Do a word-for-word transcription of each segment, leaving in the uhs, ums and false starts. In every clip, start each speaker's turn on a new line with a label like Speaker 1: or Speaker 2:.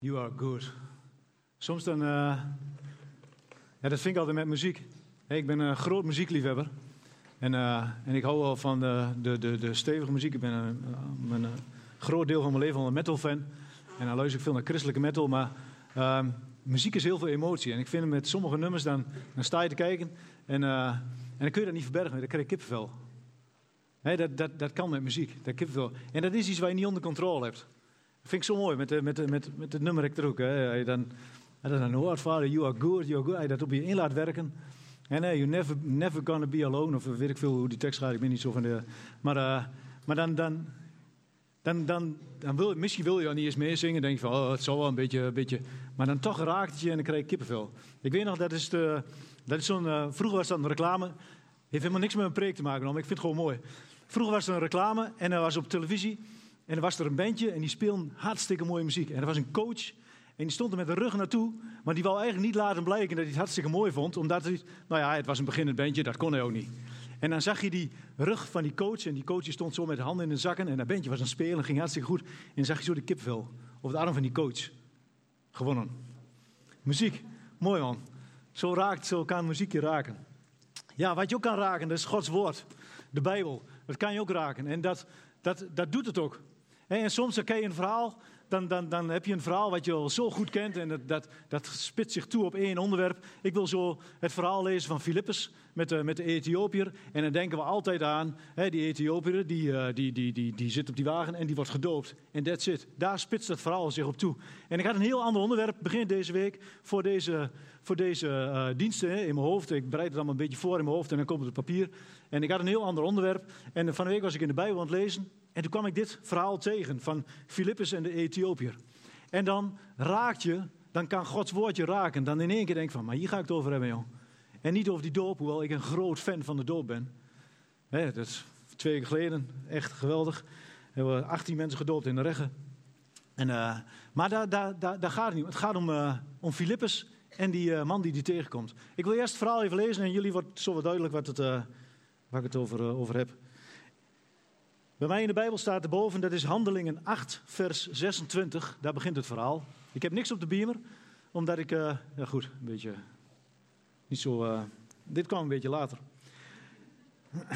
Speaker 1: You are good. Soms dan, uh, ja, dat vind ik altijd met muziek. Hey, ik ben een groot muziekliefhebber. En, uh, en ik hou wel van de, de, de, de stevige muziek. Ik ben een, een, een groot deel van mijn leven al een metal fan. En dan luister ik veel naar christelijke metal. Maar uh, muziek is heel veel emotie. En ik vind met sommige nummers, dan, dan sta je te kijken. En, uh, en dan kun je dat niet verbergen. Dan krijg je kippenvel. Hey, dat, dat, dat kan met muziek. Dat kippenvel. En dat is iets wat je niet onder controle hebt. Dat vind ik zo mooi, met, de, met, de, met, met het nummer er ook. Hè. Je dan, dan, dan hoort vader, you are good, you are good. Als je dat op je in laat werken. En hey, you're never, never gonna be alone. Of weet ik veel hoe die tekst gaat, ik ben niet zo van de... Maar, uh, maar dan, dan, dan, dan, dan wil, misschien wil je dan niet eens meezingen. Dan denk je van, oh, het zal wel een beetje, een beetje... Maar dan toch raakt het je en dan krijg je kippenvel. Ik weet nog, dat is, de, dat is zo'n... Uh, vroeger was dat een reclame. Heeft helemaal niks met een preek te maken, maar ik vind het gewoon mooi. Vroeger was er een reclame en er was op televisie... En er was er een bandje en die speelde hartstikke mooie muziek. En er was een coach en die stond er met de rug naartoe. Maar die wou eigenlijk niet laten blijken dat hij het hartstikke mooi vond. Omdat hij, nou ja, het was een beginnend bandje, dat kon hij ook niet. En dan zag je die rug van die coach. En die coach stond zo met de handen in de zakken. En dat bandje was aan het spelen, ging hartstikke goed. En dan zag je zo de kipvel over de arm van die coach. Gewonnen. Muziek, mooi man. Zo raakt, zo kan muziek je raken. Ja, wat je ook kan raken, dat is Gods woord. De Bijbel, dat kan je ook raken. En dat, dat, dat doet het ook. En soms dan ken je een verhaal, dan, dan, dan heb je een verhaal wat je al zo goed kent en dat, dat, dat spitst zich toe op één onderwerp. Ik wil zo het verhaal lezen van Filippus met de, met de Ethiopiër. En dan denken we altijd aan, hè, die Ethiopiër, die, die, die, die, die zit op die wagen en die wordt gedoopt. En that's it. Daar spitst het verhaal zich op toe. En ik had een heel ander onderwerp begin deze week voor deze, voor deze uh, diensten hè, in mijn hoofd. Ik bereid het allemaal een beetje voor in mijn hoofd en dan komt het op papier. En ik had een heel ander onderwerp. En van de week was ik in de Bijbel aan het lezen. En toen kwam ik dit verhaal tegen van Filippus en de Ethiopiër. En dan raakt je, dan kan Gods woord je raken. Dan in één keer denk ik van, maar hier ga ik het over hebben, joh. En niet over die doop, hoewel ik een groot fan van de doop ben. He, dat is twee weken geleden, echt geweldig. Er hebben achttien mensen gedoopt in de Regge. En, uh, maar daar, daar, daar, daar gaat het niet om. Het gaat om, uh, om Filippus en die uh, man die die tegenkomt. Ik wil eerst het verhaal even lezen en jullie wordt zo wat duidelijk wat het, uh, waar ik het over, uh, over heb. Bij mij in de Bijbel staat erboven, dat is Handelingen acht, vers zesentwintig. Daar begint het verhaal. Ik heb niks op de beamer, omdat ik... Uh, ja goed, een beetje... Niet zo... Uh, dit kwam een beetje later. Uh,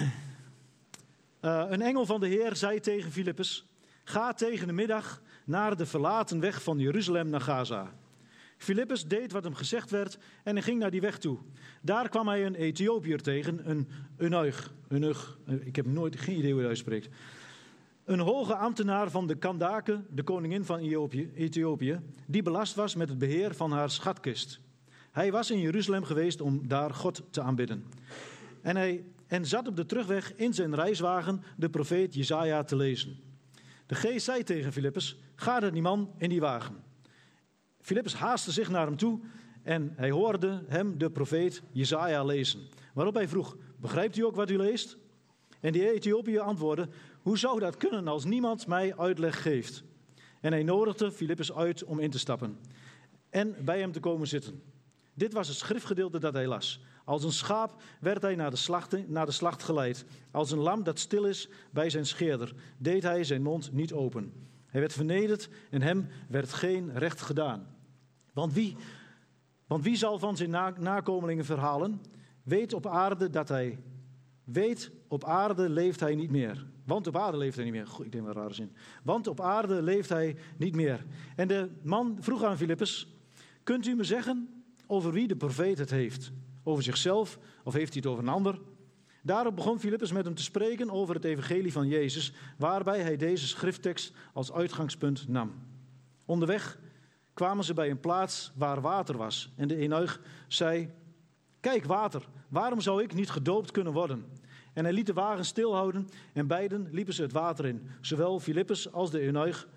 Speaker 1: een engel van de Heer zei tegen Filippus... Ga tegen de middag naar de verlaten weg van Jeruzalem naar Gaza. Filippus deed wat hem gezegd werd en hij ging naar die weg toe. Daar kwam hij een Ethiopiër tegen, een eunuch. eunuch ik heb nooit geen idee hoe hij uitspreekt. Een hoge ambtenaar van de Kandake, de koningin van Ethiopië, die belast was met het beheer van haar schatkist. Hij was in Jeruzalem geweest om daar God te aanbidden. En hij en zat op de terugweg in zijn reiswagen de profeet Jesaja te lezen. De geest zei tegen Filippus, ga naar die man in die wagen. Filippus haastte zich naar hem toe en hij hoorde hem de profeet Jesaja lezen. Waarop hij vroeg, begrijpt u ook wat u leest? En die Ethiopiër antwoordde, hoe zou dat kunnen als niemand mij uitleg geeft? En hij nodigde Filippus uit om in te stappen en bij hem te komen zitten. Dit was het schriftgedeelte dat hij las. Als een schaap werd hij naar de, slacht, naar de slacht geleid. Als een lam dat stil is bij zijn scheerder, deed hij zijn mond niet open. Hij werd vernederd en hem werd geen recht gedaan. Want wie, want wie zal van zijn na, nakomelingen verhalen? Weet op aarde dat hij... Weet, op aarde leeft hij niet meer. Want op aarde leeft hij niet meer. Goh, ik denk wel een rare zin. Want op aarde leeft hij niet meer. En de man vroeg aan Filippus, kunt u me zeggen over wie de profeet het heeft? Over zichzelf of heeft hij het over een ander? Daarop begon Filippus met hem te spreken over het evangelie van Jezus, waarbij hij deze schrifttekst als uitgangspunt nam. Onderweg kwamen ze bij een plaats waar water was. En de eunuch zei, kijk water, waarom zou ik niet gedoopt kunnen worden? En hij liet de wagen stilhouden en beiden liepen ze het water in. Zowel Filippus als de eunuch,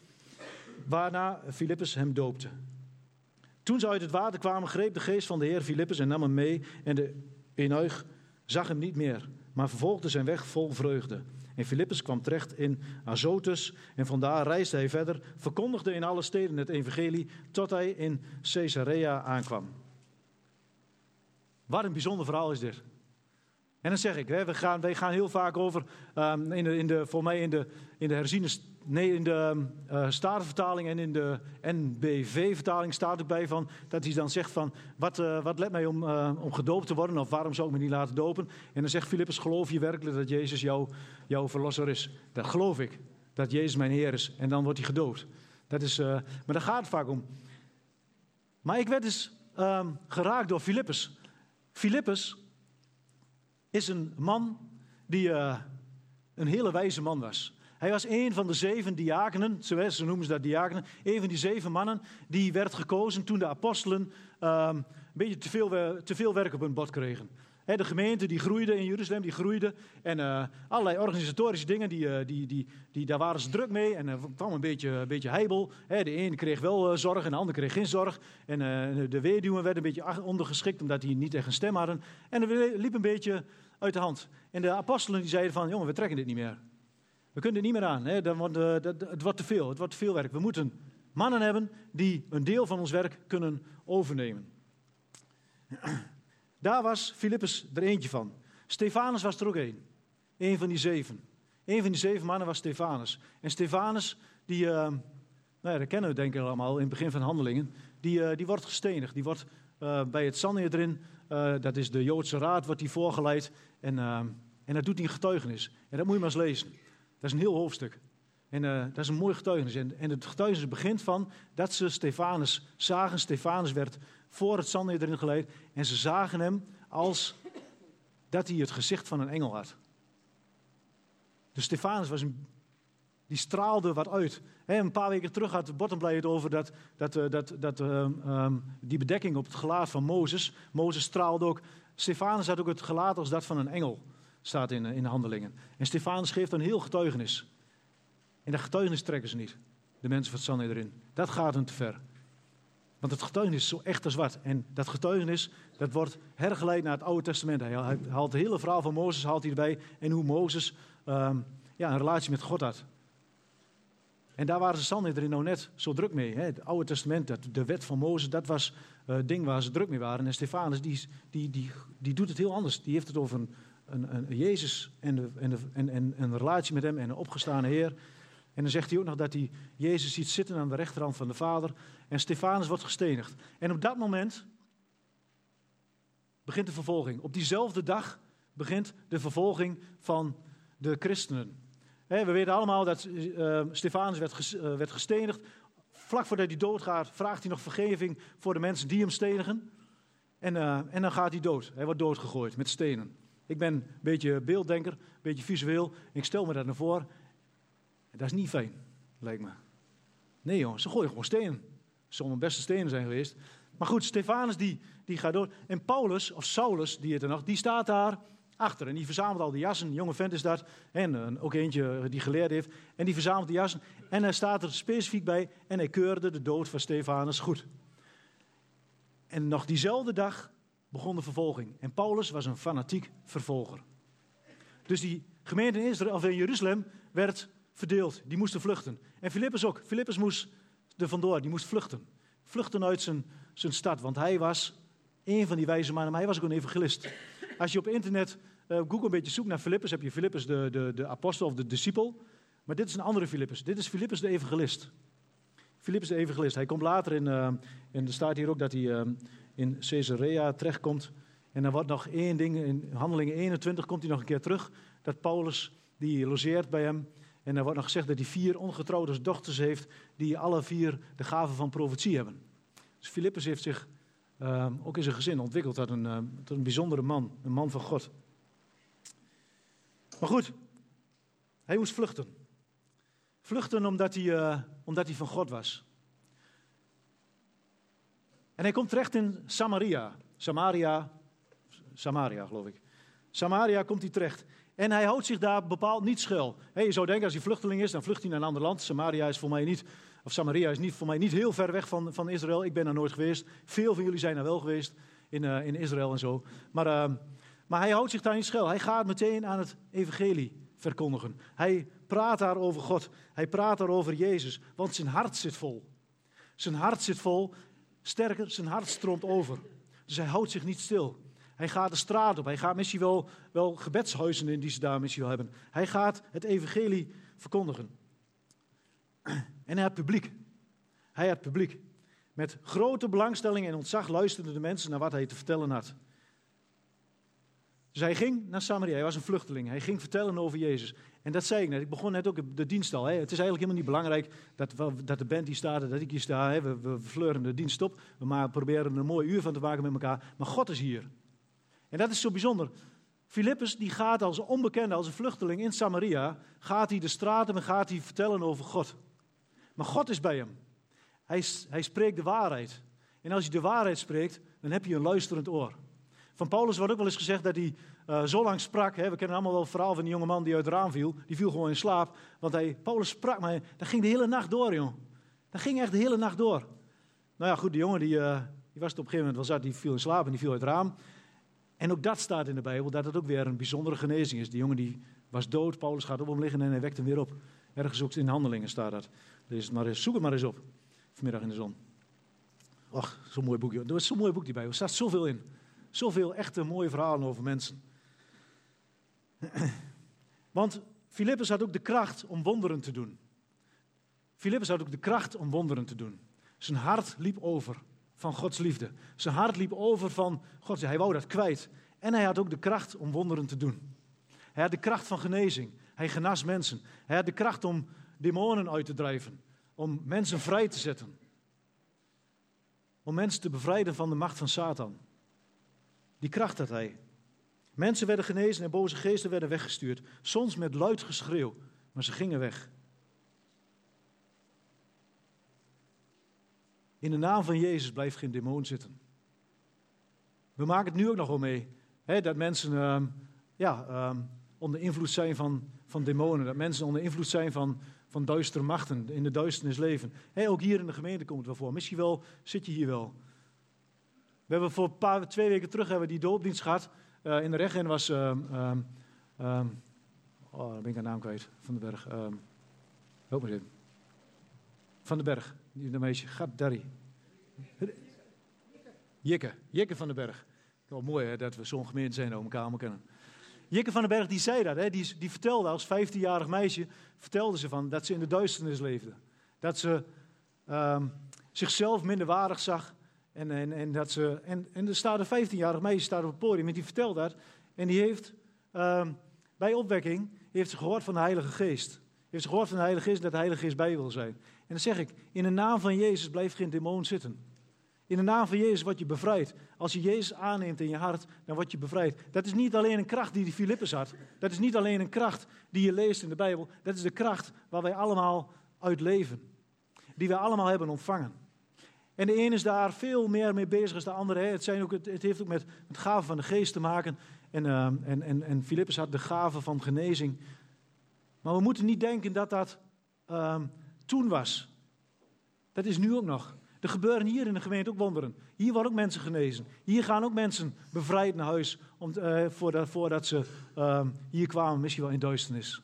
Speaker 1: waarna Filippus hem doopte. Toen ze uit het water kwamen, greep de geest van de Heer Filippus en nam hem mee. En de eunuch zag hem niet meer, maar vervolgde zijn weg vol vreugde. En Filippus kwam terecht in Azotus en vandaar reisde hij verder, verkondigde in alle steden het evangelie, tot hij in Caesarea aankwam. Wat een bijzonder verhaal is dit. En dan zeg ik, hè, we gaan, wij gaan heel vaak over, um, in de, in de, voor mij in de, in de herziene nee, in de uh, Statenvertaling en in de N B V-vertaling staat erbij van, dat hij dan zegt van, wat, uh, wat let mij om, uh, om gedoopt te worden, of waarom zou ik me niet laten dopen? En dan zegt Filippus, geloof je werkelijk dat Jezus jou, jouw verlosser is? Dat geloof ik, dat Jezus mijn Heer is. En dan wordt hij gedoopt. Dat is, uh, maar daar gaat het vaak om. Maar ik werd dus uh, geraakt door Filippus. Filippus is een man die uh, een hele wijze man was. Hij was een van de zeven diakenen, zo noemen ze dat diakenen, een van die zeven mannen die werd gekozen toen de apostelen uh, een beetje te veel, te veel werk op hun bord kregen. He, de gemeente die groeide in Jeruzalem, die groeide en uh, allerlei organisatorische dingen, die, uh, die, die, die, daar waren ze druk mee en er kwam een beetje, een beetje heibel. He, de ene kreeg wel uh, zorg en de ander kreeg geen zorg. En uh, de weduwen werden een beetje ondergeschikt omdat die niet echt een stem hadden. En het liep een beetje uit de hand. En de apostelen die zeiden van, jongen, we trekken dit niet meer. We kunnen dit niet meer aan. Hè? Dan wordt, uh, dat, het wordt te veel. Het wordt te veel werk. We moeten mannen hebben die een deel van ons werk kunnen overnemen. Daar was Filippus er eentje van. Stefanus was er ook een. Een van die zeven. Een van die zeven mannen was Stefanus. En Stefanus, die, uh, nou ja, dat kennen we denk ik allemaal in het begin van Handelingen. Die, uh, die wordt gestenigd. Die wordt uh, bij het Sanhedrin, uh, dat is de Joodse raad, wordt die voorgeleid. En, uh, en dat doet hij een getuigenis. En dat moet je maar eens lezen. Dat is een heel hoofdstuk. En uh, dat is een mooi getuigenis. En, en het getuigenis begint van dat ze Stefanus zagen. Stefanus werd voor het Sanhedrin geleid. En ze zagen hem als dat hij het gezicht van een engel had. Dus Stefanus was een, die straalde wat uit. He, een paar weken terug had Bottomblij het over dat, dat, uh, dat, dat uh, um, die bedekking op het gelaat van Mozes. Mozes straalde ook. Stefanus had ook het gelaat als dat van een engel. Staat in, in de Handelingen. En Stefanus geeft een heel getuigenis. En dat getuigenis trekken ze niet. De mensen van het Sanhedrin. Dat gaat hen te ver. Want het getuigenis is zo echt als wat. En dat getuigenis, dat wordt hergeleid naar het Oude Testament. Hij haalt het hele verhaal van Mozes haalt hij erbij. En hoe Mozes um, ja, een relatie met God had. En daar waren ze Sanhedrin nou net zo druk mee. Hè? Het Oude Testament, dat, de wet van Mozes, dat was uh, het ding waar ze druk mee waren. En Stefanus, die, die, die, die doet het heel anders. Die heeft het over een Een, een Jezus en, de, en, de, en, en een relatie met hem en een opgestane Heer. En dan zegt hij ook nog dat hij Jezus ziet zitten aan de rechterhand van de Vader. En Stefanus wordt gestenigd. En op dat moment begint de vervolging. Op diezelfde dag begint de vervolging van de christenen. He, we weten allemaal dat uh, Stefanus werd, ges, uh, werd gestenigd. Vlak voordat hij doodgaat vraagt hij nog vergeving voor de mensen die hem stenigen. En, uh, en dan gaat hij dood. Hij wordt doodgegooid met stenen. Ik ben een beetje beelddenker, een beetje visueel. Ik stel me dat naar voor. Dat is niet fijn, lijkt me. Nee jongen, ze gooien gewoon stenen. Het zullen beste stenen zijn geweest. Maar goed, Stefanus die, die gaat door. En Paulus, of Saulus, die, het er nog, die staat daar achter. En die verzamelt al die jassen. Een jonge vent is dat. En uh, ook eentje die geleerd heeft. En die verzamelt die jassen. En hij staat er specifiek bij. En hij keurde de dood van Stefanus goed. En nog diezelfde dag begon de vervolging. En Paulus was een fanatiek vervolger. Dus die gemeente in Israël, of in Jeruzalem werd verdeeld. Die moesten vluchten. En Filippus ook. Filippus moest er vandoor. Die moest vluchten. Vluchten uit zijn, zijn stad. Want hij was een van die wijze mannen. Maar hij was ook een evangelist. Als je op internet uh, Google een beetje zoekt naar Filippus, heb je Filippus de, de, de apostel of de discipel. Maar dit is een andere Filippus. Dit is Filippus de evangelist. Filippus de evangelist. Hij komt later in, uh, en er staat hier ook dat hij uh, in Caesarea terechtkomt. En dan wordt nog één ding, in Handelingen eenentwintig komt hij nog een keer terug. Dat Paulus, die logeert bij hem. En er wordt nog gezegd dat hij vier ongetrouwde dochters heeft, die alle vier de gave van profetie hebben. Dus Filippus heeft zich uh, ook in zijn gezin ontwikkeld tot een, uh, tot een bijzondere man. Een man van God. Maar goed, hij moest vluchten. Vluchten omdat hij, uh, omdat hij van God was. En hij komt terecht in Samaria. Samaria, Samaria geloof ik. Samaria komt hij terecht. En hij houdt zich daar bepaald niet schuil. Hey, je zou denken als hij vluchteling is, dan vlucht hij naar een ander land. Samaria is voor mij niet, of Samaria is niet, voor mij niet heel ver weg van, van Israël. Ik ben er nooit geweest. Veel van jullie zijn er wel geweest in, uh, in Israël en zo. Maar, uh, maar hij houdt zich daar niet schuil. Hij gaat meteen aan het evangelie verkondigen. Hij praat daar over God. Hij praat daar over Jezus. Want zijn hart zit vol. Zijn hart zit vol. Sterker, zijn hart stroomt over. Dus hij houdt zich niet stil. Hij gaat de straat op. Hij gaat misschien wel, wel gebedshuizen in die ze daar misschien wel hebben. Hij gaat het evangelie verkondigen. En hij had publiek. Hij had publiek. Met grote belangstelling en ontzag luisterden de mensen naar wat hij te vertellen had. Dus hij ging naar Samaria. Hij was een vluchteling. Hij ging vertellen over Jezus. En dat zei ik net. Ik begon net ook de dienst al. Hè. Het is eigenlijk helemaal niet belangrijk dat, dat de band hier staat en dat ik hier sta. Hè. We, we fleuren de dienst op. We maar proberen er een mooi uur van te maken met elkaar. Maar God is hier. En dat is zo bijzonder. Filippus die gaat als een onbekende, als een vluchteling in Samaria. Gaat hij de straten en gaat hij vertellen over God. Maar God is bij hem. Hij, hij spreekt de waarheid. En als je de waarheid spreekt, dan heb je een luisterend oor. Van Paulus wordt ook wel eens gezegd dat hij uh, zo lang sprak. Hè, we kennen allemaal wel het verhaal van die jonge man die uit het raam viel. Die viel gewoon in slaap. Want hij, Paulus sprak, maar dat ging de hele nacht door, joh. Dat ging echt de hele nacht door. Nou ja, goed, die jongen die, uh, die was het op een gegeven moment wel zat. Die viel in slaap en die viel uit het raam. En ook dat staat in de Bijbel, dat het ook weer een bijzondere genezing is. Die jongen die was dood, Paulus gaat op hem liggen en hij wekt hem weer op. Ergens ook in Handelingen staat dat. Lees het maar eens, zoek het maar eens op. Vanmiddag in de zon. Och, zo'n mooi boekje. Er is zo'n mooi boek die Bijbel. Er staat zoveel in. Zoveel echte mooie verhalen over mensen. Want Filippus had ook de kracht om wonderen te doen. Filippus had ook de kracht om wonderen te doen. Zijn hart liep over van Gods liefde. Zijn hart liep over van God. Hij wou dat kwijt. En hij had ook de kracht om wonderen te doen. Hij had de kracht van genezing. Hij genas mensen. Hij had de kracht om demonen uit te drijven. Om mensen vrij te zetten. Om mensen te bevrijden van de macht van Satan. Die kracht had hij. Mensen werden genezen en boze geesten werden weggestuurd. Soms met luid geschreeuw, maar ze gingen weg. In de naam van Jezus blijft geen demon zitten. We maken het nu ook nog wel mee. Hè, dat mensen uh, ja, uh, onder invloed zijn van, van demonen. Dat mensen onder invloed zijn van, van duistere machten. In de duisternis leven. Hè, ook hier in de gemeente komt het wel voor. Misschien wel zit je hier wel. We hebben voor een paar, twee weken terug hebben we die doopdienst gehad. Uh, in de Regen was... Uh, uh, uh, oh, dan ben ik haar naam kwijt. Van den Berg. Uh, help me even. Van den Berg. Die meisje. Gaat Darry. Jikke. Jikke van den Berg. Wel mooi hè, dat we zo'n gemeente zijn en elkaar allemaal kennen. Jikke van den Berg die zei dat. Hè, die, die vertelde als vijftienjarig meisje. Vertelde ze van dat ze in de duisternis leefde. Dat ze uh, zichzelf minderwaardig zag. En, en, en, dat ze, en, en er staat een vijftienjarig meisje staat op het podium en die vertelt dat. En die heeft uh, bij opwekking heeft ze gehoord van de Heilige Geest. Heeft ze gehoord van de Heilige Geest dat de Heilige Geest bij wil zijn. En dan zeg ik, in de naam van Jezus blijft geen demon zitten. In de naam van Jezus word je bevrijd. Als je Jezus aanneemt in je hart, dan word je bevrijd. Dat is niet alleen een kracht die die Filippus had. Dat is niet alleen een kracht die je leest in de Bijbel. Dat is de kracht waar wij allemaal uit leven. Die wij allemaal hebben ontvangen. En de een is daar veel meer mee bezig dan de andere. Het, zijn ook, het heeft ook met het gaven van de geest te maken. En, uh, en, en, en Filippus had de gave van genezing. Maar we moeten niet denken dat dat uh, toen was. Dat is nu ook nog. Er gebeuren hier in de gemeente ook wonderen. Hier worden ook mensen genezen. Hier gaan ook mensen bevrijd naar huis. Om, uh, voordat, voordat ze uh, hier kwamen, misschien wel in duisternis.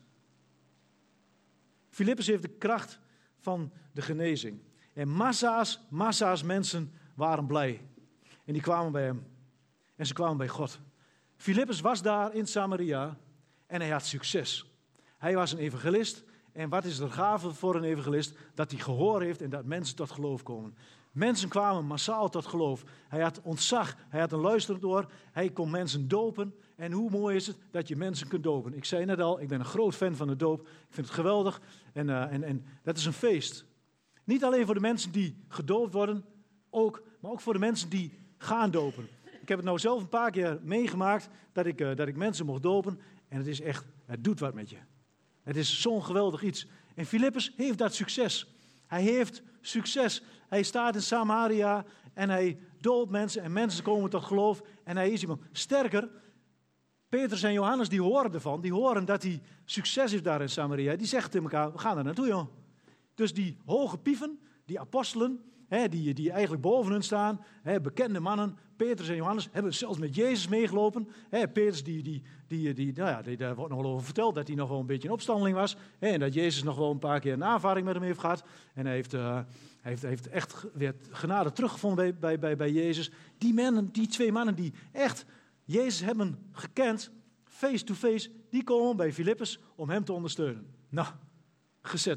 Speaker 1: Filippus heeft de kracht van de genezing. En massa's, massa's mensen waren blij. En die kwamen bij hem. En ze kwamen bij God. Filippus was daar in Samaria en hij had succes. Hij was een evangelist. En wat is er gave voor een evangelist? Dat hij gehoor heeft en dat mensen tot geloof komen. Mensen kwamen massaal tot geloof. Hij had ontzag, hij had een luisterend oor. Hij kon mensen dopen. En hoe mooi is het dat je mensen kunt dopen. Ik zei net al, ik ben een groot fan van de doop. Ik vind het geweldig. En, uh, en, en dat is een feest. Niet alleen voor de mensen die gedoopt worden, ook, maar ook voor de mensen die gaan dopen. Ik heb het nou zelf een paar keer meegemaakt dat ik, uh, dat ik mensen mocht dopen. En het is echt, het doet wat met je. Het is zo'n geweldig iets. En Filippus heeft dat succes. Hij heeft succes. Hij staat in Samaria en hij doopt mensen en mensen komen tot geloof. En hij is iemand. Sterker, Petrus en Johannes die horen ervan. Die horen dat hij succes heeft daar in Samaria. Die zeggen tegen elkaar, we gaan er naartoe joh. Dus die hoge pieven, die apostelen, hè, die, die eigenlijk boven hun staan, hè, bekende mannen, Petrus en Johannes, hebben zelfs met Jezus meegelopen. Hè, Petrus, die, die, die, die, nou ja, die, daar wordt nog wel over verteld dat hij nog wel een beetje een opstandeling was. Hè, en dat Jezus nog wel een paar keer een aanvaring met hem heeft gehad. En hij heeft, uh, hij heeft, hij heeft echt weer genade teruggevonden bij, bij, bij, bij Jezus. Die, mannen, die twee mannen die echt Jezus hebben gekend, face to face, die komen bij Filippus om hem te ondersteunen. Nou, gezetteld.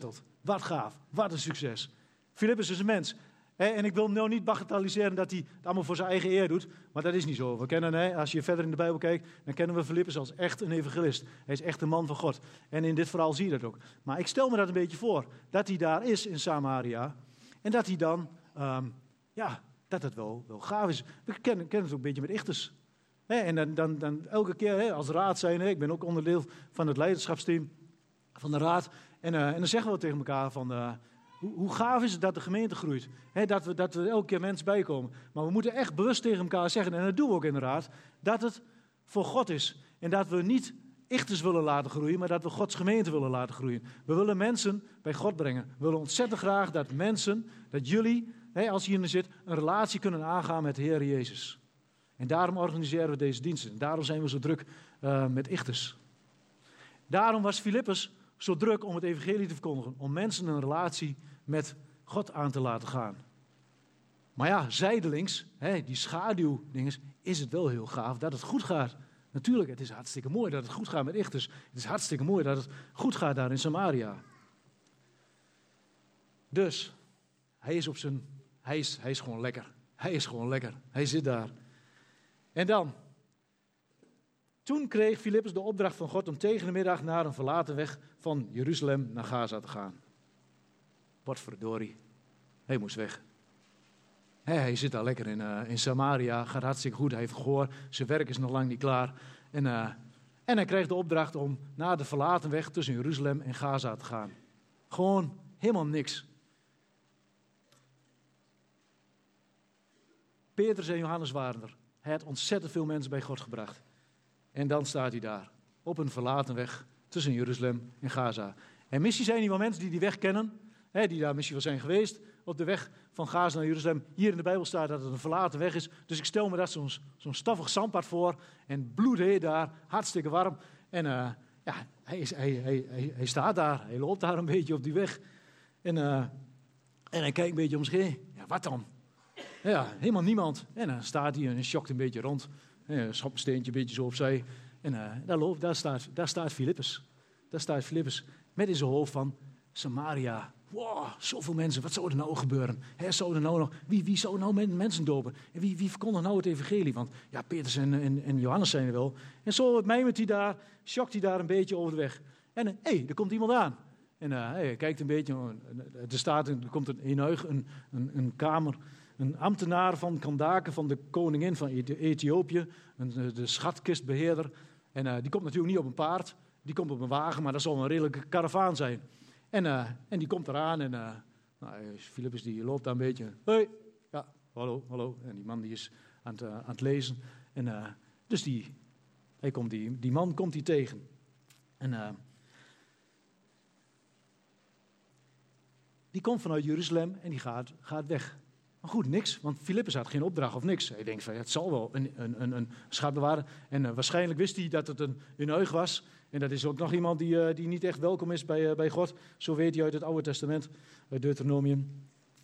Speaker 1: Wat gaaf, wat een succes. Filippus is een mens. Hè? En ik wil nou niet bagatelliseren dat hij het allemaal voor zijn eigen eer doet. Maar dat is niet zo. We kennen, hè, als je verder in de Bijbel kijkt, dan kennen we Filippus als echt een evangelist. Hij is echt een man van God. En in dit verhaal zie je dat ook. Maar ik stel me dat een beetje voor. Dat hij daar is in Samaria. En dat hij dan, um, ja, dat het wel, wel gaaf is. We kennen, kennen het ook een beetje met Ichthus. Hè? En dan, dan, dan elke keer hè, als raad zijn, hè, ik ben ook onderdeel van het leiderschapsteam van de raad. En, uh, en dan zeggen we tegen elkaar van, uh, hoe, hoe gaaf is het dat de gemeente groeit? He, dat, we, dat er elke keer mensen bijkomen. Maar we moeten echt bewust tegen elkaar zeggen, en dat doen we ook in de raad, dat het voor God is. En dat we niet Ichthus willen laten groeien, maar dat we Gods gemeente willen laten groeien. We willen mensen bij God brengen. We willen ontzettend graag dat mensen, dat jullie, he, als je hier zit, een relatie kunnen aangaan met de Heer Jezus. En daarom organiseren we deze diensten. Daarom zijn we zo druk uh, met Ichthus. Daarom was Filippus zo druk om het evangelie te verkondigen. Om mensen een relatie met God aan te laten gaan. Maar ja, zijdelings, hè, die schaduwdinges, is het wel heel gaaf dat het goed gaat. Natuurlijk, het is hartstikke mooi dat het goed gaat met Ichthus. Het is hartstikke mooi dat het goed gaat daar in Samaria. Dus, hij is op zijn, hij is, hij is gewoon lekker. Hij is gewoon lekker. Hij zit daar. En dan, toen kreeg Filippus de opdracht van God om tegen de middag naar een verlaten weg van Jeruzalem naar Gaza te gaan. Potverdorie, hij moest weg. Hij, hij zit daar lekker in, uh, in Samaria, gaat hartstikke goed, hij heeft gehoord, zijn werk is nog lang niet klaar. En, uh, en hij kreeg de opdracht om naar de verlaten weg tussen Jeruzalem en Gaza te gaan. Gewoon helemaal niks. Petrus en Johannes waren er. Hij had ontzettend veel mensen bij God gebracht. En dan staat hij daar, op een verlaten weg tussen Jeruzalem en Gaza. En misschien zijn die wel mensen die die weg kennen, hè, die daar misschien wel zijn geweest, op de weg van Gaza naar Jeruzalem. Hier in de Bijbel staat dat het een verlaten weg is. Dus ik stel me dat zo'n, zo'n staffig zandpad voor. En bloedheet daar, hartstikke warm. En uh, ja, hij, is, hij, hij, hij, hij staat daar, hij loopt daar een beetje op die weg. En, uh, en hij kijkt een beetje om zich heen. Ja, wat dan? Ja, helemaal niemand. En dan staat hij en schokt een beetje rond. Een schoppensteentje een beetje zo opzij. En uh, daar, loopt, daar, staat, daar staat Filippus. Daar staat Filippus met in zijn hoofd van Samaria. Wow, zoveel mensen, wat zou er nou gebeuren? He, zou er nou nog, wie, wie zou nou mensen dopen? En wie, wie verkondigt nou het evangelie? Want ja, Petrus en, en, en Johannes zijn er wel. En zo mijmert hij daar, schokt hij daar een beetje over de weg. En hé, hey, er komt iemand aan. En uh, hij kijkt een beetje, er, staat, er komt een eunuch, een, een, een kamer... Een ambtenaar van Kandake, van de koningin van Ethiopië, een, de schatkistbeheerder. En uh, die komt natuurlijk niet op een paard, die komt op een wagen, maar dat zal een redelijke karavaan zijn. En, uh, en die komt eraan en uh, nou, Filippus die loopt daar een beetje. Hoi, ja, hallo, hallo. En die man die is aan het, uh, aan het lezen. En, uh, dus die, hij komt die, die man komt hij tegen. En uh, die komt vanuit Jeruzalem en die gaat, gaat weg. Maar goed, niks, want Filippus had geen opdracht of niks. Hij denkt van, ja, het zal wel een, een, een, een schatbewaarder. En uh, waarschijnlijk wist hij dat het een eunuch was. En dat is ook nog iemand die, uh, die niet echt welkom is bij, uh, bij God. Zo weet hij uit het Oude Testament, uit Deuteronomium.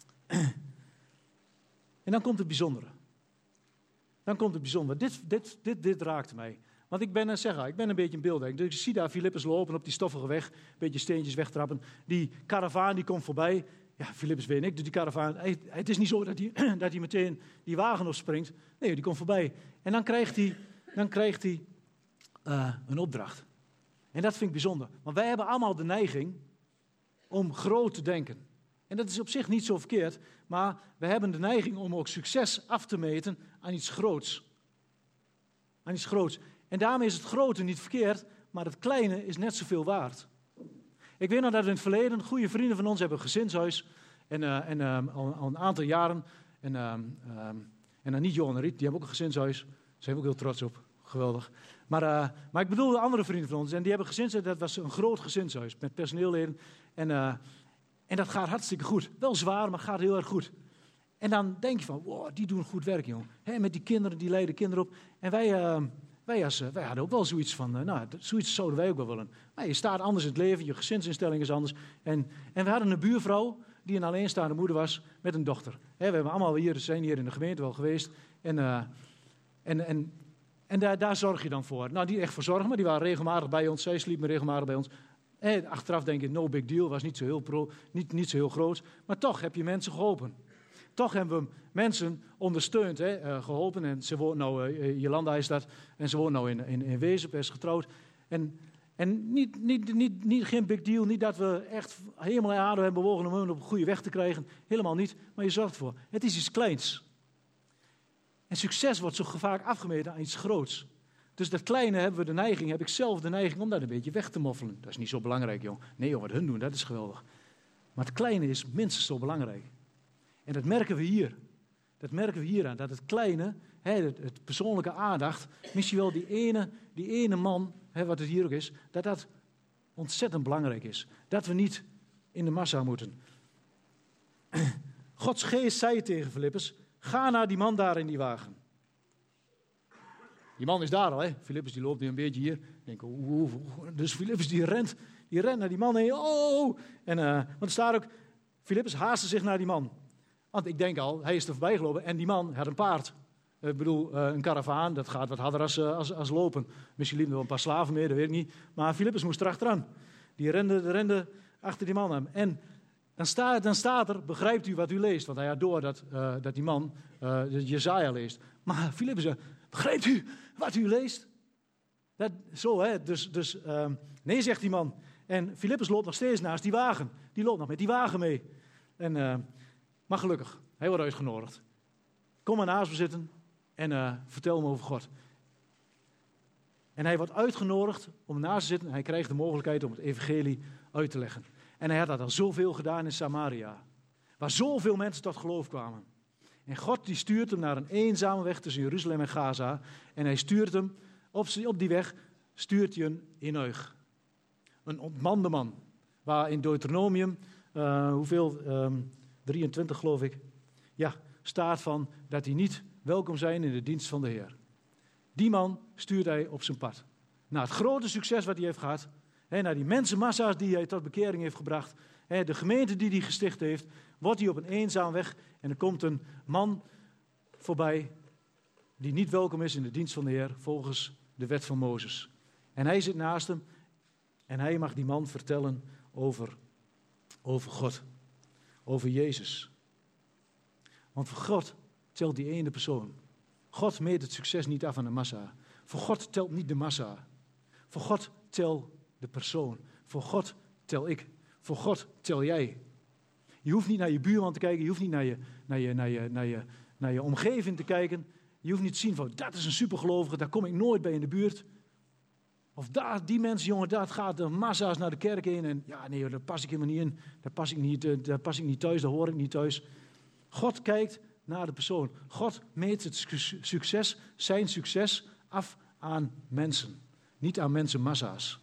Speaker 1: En dan komt het bijzondere. Dan komt het bijzondere. Dit, dit, dit, dit raakte mij. Want ik ben, uh, zeg, ik ben een beetje een beelddenker. Dus ik zie daar Filippus lopen op die stoffige weg. Een beetje steentjes wegtrappen. Die karavaan die komt voorbij. Ja, Filippus weet ik, dus die karavaan, hij, het is niet zo dat hij, dat hij meteen die wagen opspringt. Nee, die komt voorbij. En dan krijgt hij, dan krijgt hij uh, een opdracht. En dat vind ik bijzonder. Want wij hebben allemaal de neiging om groot te denken. En dat is op zich niet zo verkeerd, maar we hebben de neiging om ook succes af te meten aan iets groots. Aan iets groots. En daarmee is het grote niet verkeerd, maar het kleine is net zoveel waard. Ik weet nog dat we in het verleden goede vrienden van ons hebben een gezinshuis. En, uh, en uh, al, al een aantal jaren. En, uh, uh, en dan niet Johan en Riet, die hebben ook een gezinshuis. Daar zijn we ook heel trots op. Geweldig. Maar, uh, maar ik bedoel de andere vrienden van ons. En die hebben een gezinshuis, dat was een groot gezinshuis. Met personeelleden. En, uh, en dat gaat hartstikke goed. Wel zwaar, maar gaat heel erg goed. En dan denk je van, wow, die doen goed werk, jongen. He, met die kinderen, die leiden kinderen op. En wij... Uh, Wij, als, wij hadden ook wel zoiets van, nou, zoiets zouden wij ook wel willen. Maar je staat anders in het leven, je gezinsinstelling is anders. En, en we hadden een buurvrouw die een alleenstaande moeder was met een dochter. He, we hebben allemaal hier, zijn hier in de gemeente wel geweest. En, uh, en, en, en daar, daar zorg je dan voor. Nou, die echt voor zorgen, maar die waren regelmatig bij ons. Zij sliepen regelmatig bij ons. Eh, achteraf denk je, no big deal, was niet zo, heel pro, niet, niet zo heel groot. Maar toch heb je mensen geholpen. Toch hebben we mensen ondersteund, hè, uh, geholpen. En ze woont nou, uh, Jolanda is dat, en ze woont nou in, in, in Wezep, is getrouwd. En, en niet, niet, niet, niet, geen big deal, niet dat we echt helemaal en adem hebben bewogen om hem op een goede weg te krijgen. Helemaal niet, maar je zorgt ervoor. Het is iets kleins. En succes wordt zo vaak afgemeten aan iets groots. Dus dat kleine hebben we de neiging, heb ik zelf de neiging om dat een beetje weg te moffelen. Dat is niet zo belangrijk, joh. Nee, joh, wat hun doen, dat is geweldig. Maar het kleine is minstens zo belangrijk. En dat merken we hier. Dat merken we hier aan, dat het kleine, hè, het, het persoonlijke aandacht, misschien wel die ene, die ene man, hè, wat het hier ook is, dat dat ontzettend belangrijk is. Dat we niet in de massa moeten. Gods geest zei tegen Filippus, ga naar die man daar in die wagen. Die man is daar al, hè. Filippus die loopt nu een beetje hier. Denk, oeh, dus Filippus die rent, die rent naar die man heen. Oh, en, uh, want er staat ook, Filippus haastte zich naar die man. Want ik denk al, hij is er voorbij gelopen en die man had een paard. Ik bedoel, uh, een karavaan, dat gaat wat harder als, uh, als, als lopen. Misschien liepen er wel een paar slaven mee, dat weet ik niet. Maar Filippus moest erachteraan. Die rende, rende achter die man aan. En dan staat, dan staat er, begrijpt u wat u leest? Want hij had door dat, uh, dat die man uh, Jesaja leest. Maar Filippus zei, begrijpt u wat u leest? Dat, zo, hè. Dus, dus uh, nee, zegt die man. En Filippus loopt nog steeds naast die wagen. Die loopt nog met die wagen mee. En, uh, maar gelukkig, hij wordt uitgenodigd. Kom maar naast me zitten en uh, vertel me over God. En hij wordt uitgenodigd om naast te zitten. En hij krijgt de mogelijkheid om het evangelie uit te leggen. En hij had dat al zoveel gedaan in Samaria. Waar zoveel mensen tot geloof kwamen. En God die stuurt hem naar een eenzame weg tussen Jeruzalem en Gaza. En hij stuurt hem, op, op die weg, stuurt hij een Enuig. Een ontmande man. Waar in Deuteronomium, uh, hoeveel, um, drieëntwintig geloof ik, ja, staat van dat hij niet welkom zijn in de dienst van de Heer. Die man stuurt hij op zijn pad. Na het grote succes wat hij heeft gehad, hè, naar die mensenmassa's die hij tot bekering heeft gebracht, hè, de gemeente die hij gesticht heeft, wordt hij op een eenzaam weg en er komt een man voorbij die niet welkom is in de dienst van de Heer volgens de wet van Mozes. En hij zit naast hem en hij mag die man vertellen over, over God, over Jezus. Want voor God telt die ene persoon. God meet het succes niet af aan de massa. Voor God telt niet de massa. Voor God tel de persoon. Voor God tel ik. Voor God tel jij. Je hoeft niet naar je buurman te kijken. Je hoeft niet naar je, naar je, naar je, naar je, naar je omgeving te kijken. Je hoeft niet te zien van, dat is een supergelovige, daar kom ik nooit bij in de buurt. Of daar, die mensen, jongen, dat gaat de massa's naar de kerk in. En ja, nee, daar pas ik helemaal niet in. Daar pas ik niet, daar pas ik niet thuis, daar hoor ik niet thuis. God kijkt naar de persoon. God meet het succes, zijn succes, af aan mensen. Niet aan mensenmassa's.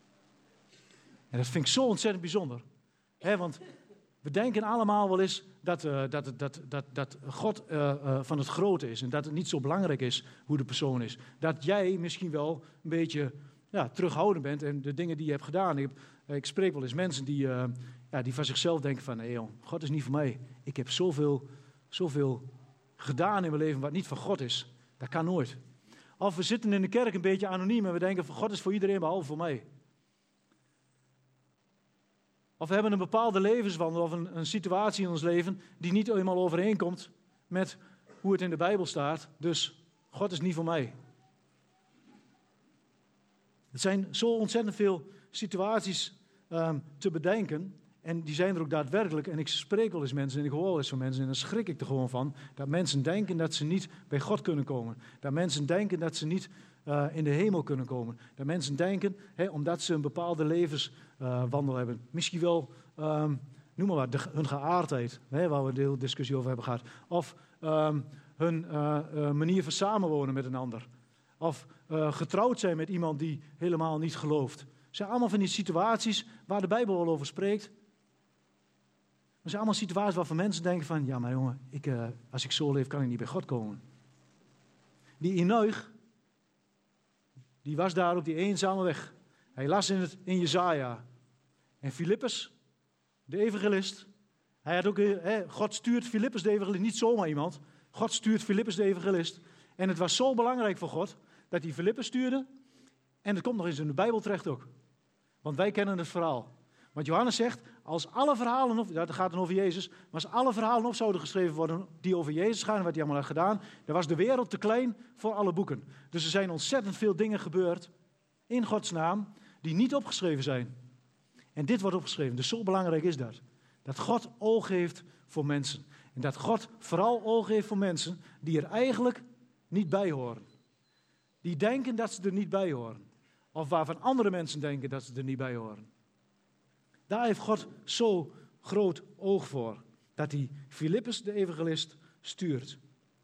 Speaker 1: En dat vind ik zo ontzettend bijzonder. He, want we denken allemaal wel eens dat, uh, dat, dat, dat, dat God uh, uh, van het grote is. En dat het niet zo belangrijk is hoe de persoon is. Dat jij misschien wel een beetje ja, terughoudend bent in de dingen die je hebt gedaan. Ik, uh, ik spreek wel eens mensen die, uh, ja, die van zichzelf denken van, nee, joh, God is niet voor mij. Ik heb zoveel, zoveel gedaan in mijn leven wat niet van God is. Dat kan nooit. Of we zitten in de kerk een beetje anoniem en we denken van God is voor iedereen behalve voor mij. Of we hebben een bepaalde levenswandel of een, een situatie in ons leven die niet eenmaal overeenkomt met hoe het in de Bijbel staat. Dus God is niet voor mij. Het zijn zo ontzettend veel situaties um, te bedenken. En die zijn er ook daadwerkelijk. En ik spreek wel eens mensen en ik hoor wel eens van mensen. En dan schrik ik er gewoon van. Dat mensen denken dat ze niet bij God kunnen komen. Dat mensen denken dat ze niet uh, in de hemel kunnen komen. Dat mensen denken, hè, omdat ze een bepaalde levenswandel uh, hebben. Misschien wel, um, noem maar wat, de, hun geaardheid. Hè, waar we een hele discussie over hebben gehad. Of um, hun uh, uh, manier van samenwonen met een ander. Of uh, getrouwd zijn met iemand die helemaal niet gelooft. Het zijn allemaal van die situaties waar de Bijbel wel over spreekt. Er zijn allemaal situaties waarvan mensen denken van, ja maar jongen, ik, uh, als ik zo leef kan ik niet bij God komen. Die Enuig, die was daar op die eenzame weg. Hij las in, het, in Jesaja. En Filippus, de evangelist, hij had ook, hè, God stuurt Filippus de evangelist, niet zomaar iemand. God stuurt Filippus de evangelist. En het was zo belangrijk voor God, dat hij Filippus stuurde. En het komt nog eens in de Bijbel terecht ook. Want wij kennen het verhaal. Want Johannes zegt, als alle verhalen, op, dat gaat dan over Jezus, maar als alle verhalen op zouden geschreven worden die over Jezus gaan en wat hij allemaal heeft gedaan, dan was de wereld te klein voor alle boeken. Dus er zijn ontzettend veel dingen gebeurd in Gods naam die niet opgeschreven zijn. En dit wordt opgeschreven. Dus zo belangrijk is dat. Dat God oog heeft voor mensen. En dat God vooral oog heeft voor mensen die er eigenlijk niet bij horen. Die denken dat ze er niet bij horen. Of waarvan andere mensen denken dat ze er niet bij horen. Daar heeft God zo groot oog voor. Dat hij Filippus de evangelist stuurt.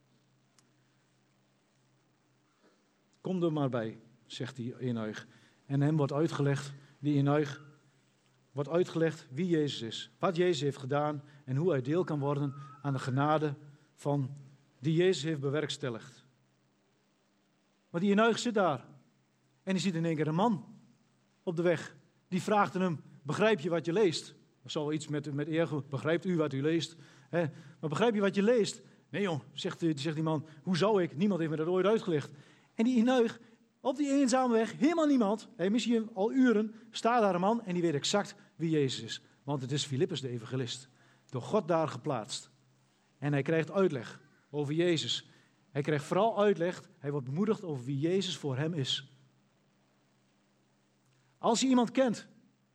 Speaker 1: Kom er maar bij, zegt die Enoch. En hem wordt uitgelegd, die Enoch, wordt uitgelegd wie Jezus is. Wat Jezus heeft gedaan en hoe hij deel kan worden aan de genade van die Jezus heeft bewerkstelligd. Maar die Enoch zit daar. En die ziet in één keer een man op de weg. Die vraagt aan hem, begrijp je wat je leest? Dat zal iets met, met ego, begrijpt u wat u leest? He, maar begrijp je wat je leest? Nee joh, zegt, zegt die man, hoe zou ik? Niemand heeft me dat ooit uitgelegd. En die Enoch, op die eenzame weg, helemaal niemand, hey, misschien al uren, staat daar een man en die weet exact wie Jezus is. Want het is Filippus de evangelist. Door God daar geplaatst. En hij krijgt uitleg over Jezus. Hij krijgt vooral uitleg, hij wordt bemoedigd over wie Jezus voor hem is. Als je iemand kent,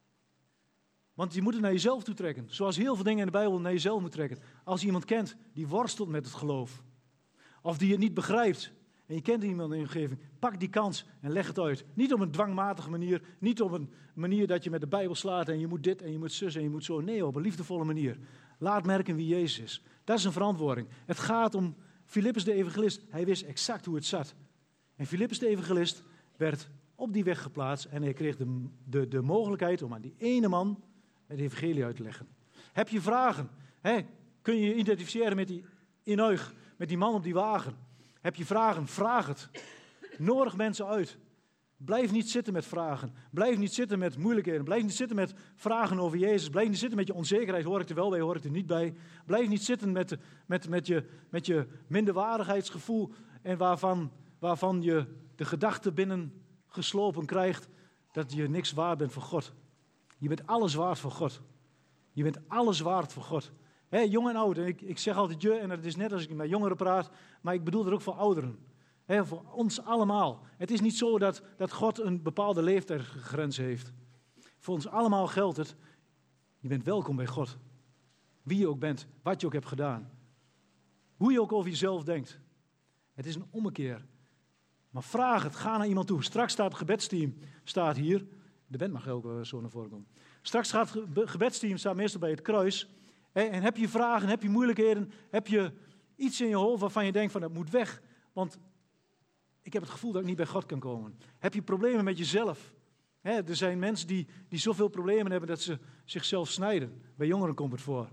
Speaker 1: want je moet het naar jezelf toe trekken. Zoals heel veel dingen in de Bijbel naar jezelf moet trekken. Als je iemand kent die worstelt met het geloof. Of die het niet begrijpt. En je kent iemand in je omgeving. Pak die kans en leg het uit. Niet op een dwangmatige manier. Niet op een manier dat je met de Bijbel slaat. En je moet dit en je moet zus en je moet zo. Nee, op een liefdevolle manier. Laat merken wie Jezus is. Dat is een verantwoording. Het gaat om Filippus de evangelist. Hij wist exact hoe het zat. En Filippus de evangelist werd op die weg geplaatst. En hij kreeg de, de, de mogelijkheid om aan die ene man het evangelie uit te leggen. Heb je vragen? He, kun je je identificeren met die Enoch, met die man op die wagen? Heb je vragen? Vraag het. Nodig mensen uit. Blijf niet zitten met vragen. Blijf niet zitten met moeilijkheden. Blijf niet zitten met vragen over Jezus. Blijf niet zitten met je onzekerheid. Hoor ik er wel bij, hoor ik er niet bij. Blijf niet zitten met, met, met, je, met je minderwaardigheidsgevoel en waarvan, waarvan je de gedachte binnen geslopen krijgt dat je niks waard bent voor God. Je bent alles waard voor God. Je bent alles waard voor God. He, jong en oud. En ik, ik zeg altijd je, en het is net als ik met jongeren praat, maar ik bedoel het ook voor ouderen. He, voor ons allemaal. Het is niet zo dat, dat God een bepaalde leeftijdsgrens heeft. Voor ons allemaal geldt het, je bent welkom bij God. Wie je ook bent, wat je ook hebt gedaan. Hoe je ook over jezelf denkt. Het is een ommekeer. Maar vraag het, ga naar iemand toe. Straks staat het gebedsteam, staat hier. De band mag ook zo naar voren komen. Straks gaat het gebedsteam, staat meestal bij het kruis. En heb je vragen, heb je moeilijkheden, heb je iets in je hoofd waarvan je denkt van dat moet weg. Want ik heb het gevoel dat ik niet bij God kan komen. Heb je problemen met jezelf? Er zijn mensen die, die zoveel problemen hebben dat ze zichzelf snijden. Bij jongeren komt het voor.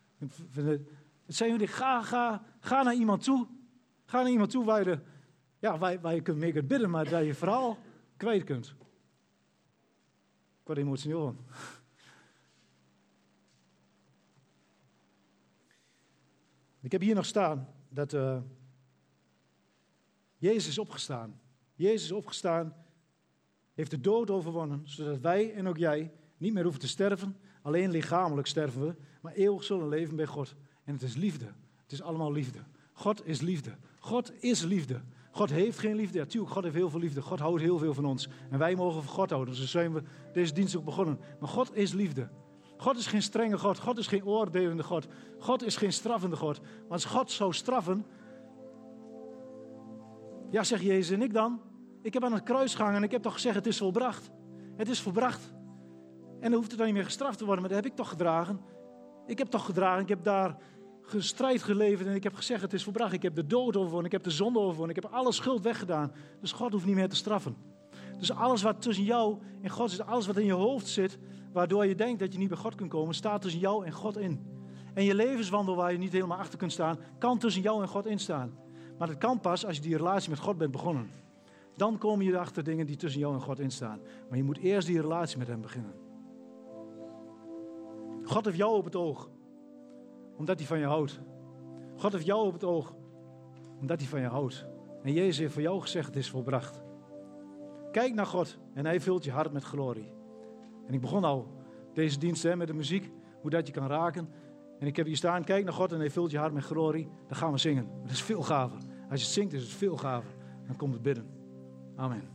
Speaker 1: Het zijn jullie, ga, ga, ga naar iemand toe. Ga naar iemand toe waar je, de, ja, waar, waar je kunt mee kunt bidden, maar waar je vooral kwijt kunt. Ik word emotioneel van. Ik heb hier nog staan dat uh, Jezus is opgestaan. Jezus is opgestaan, heeft de dood overwonnen, zodat wij en ook jij niet meer hoeven te sterven. Alleen lichamelijk sterven we, maar eeuwig zullen leven bij God. En het is liefde. Het is allemaal liefde. God is liefde. God is liefde. God heeft geen liefde. Ja, natuurlijk, God heeft heel veel liefde. God houdt heel veel van ons. En wij mogen van God houden. Dus zo zijn we deze dienst ook begonnen. Maar God is liefde. God is geen strenge God. God is geen oordelende God. God is geen straffende God. Want als God zou straffen... Ja, zegt Jezus, en ik dan? Ik heb aan het kruis gehangen en ik heb toch gezegd, het is volbracht. Het is volbracht. En dan hoeft het dan niet meer gestraft te worden, maar dat heb ik toch gedragen. Ik heb toch gedragen, ik heb daar strijd geleverd en ik heb gezegd, het is volbracht. Ik heb de dood overwonnen, ik heb de zonde overwonnen, ik heb alle schuld weggedaan. Dus God hoeft niet meer te straffen. Dus alles wat tussen jou en God zit, alles wat in je hoofd zit, waardoor je denkt dat je niet bij God kunt komen, staat tussen jou en God in. En je levenswandel waar je niet helemaal achter kunt staan, kan tussen jou en God instaan. Maar dat kan pas als je die relatie met God bent begonnen. Dan kom je erachter dingen die tussen jou en God instaan. Maar je moet eerst die relatie met hem beginnen. God heeft jou op het oog. Omdat hij van je houdt. God heeft jou op het oog. Omdat hij van je houdt. En Jezus heeft voor jou gezegd, het is volbracht. Kijk naar God en hij vult je hart met glorie. En ik begon al deze dienst hè, met de muziek, hoe dat je kan raken. En ik heb hier staan, kijk naar God en hij vult je hart met glorie. Dan gaan we zingen. Dat is veel gaver. Als je het zingt is het veel gaver. Dan komt het bidden. Amen.